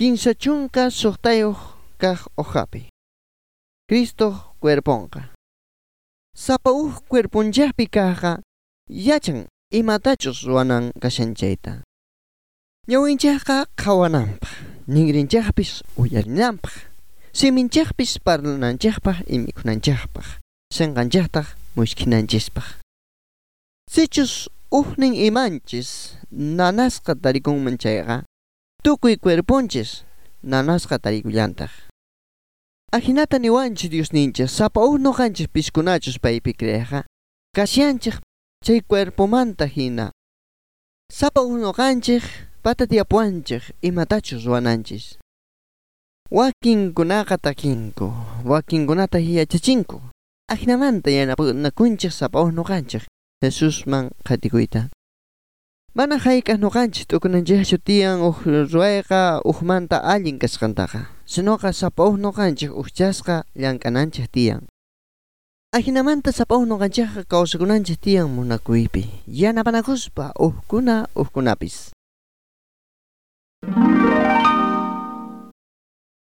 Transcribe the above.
Kinsa chunka suqtayuq kaq uhapi. Cristo cuerponqa. Sapa cuerpunllahpi kaqa yachan imatachus ruwanan kashanchayta. Ñawinchaqqa qhawananpaq, ningrinchaqpis uyarinanpaq, siminchaqpis parlananchaqpaq y mikhunanchaqpaq, sinqanchaqtaq mushkinanchispaq. Sichus nin imanchis nanasqa tarikunman chayqa, tukuy cuerponchis nanasqa tarikullantaq. Ahinata niwanchis Diosninchis sapa nuqanchis piskunachus paypi kriyaqa, kasyanchik chay cuerpomanta hina. Sapa nuqanchik patatiapuanchik imatachus ruwananchis. Wakinkunaqa takinku, wakinkunata yachachinku. Ahinamanta yanapunakunchik sapa nuqanchik Jesusman qatikuyta. Mana hayk'aq nuqanchis t'ukunanchikchu tiyan ruwayqa manta allin kasqantaqa, sinoqa sapa nuqanchik chasqa llank'ananchik tiyan. Ahinamanta sapa nuqanchikqa kawsakunanchik tiyan munakuypi, yanapanakuspa uhkunapis.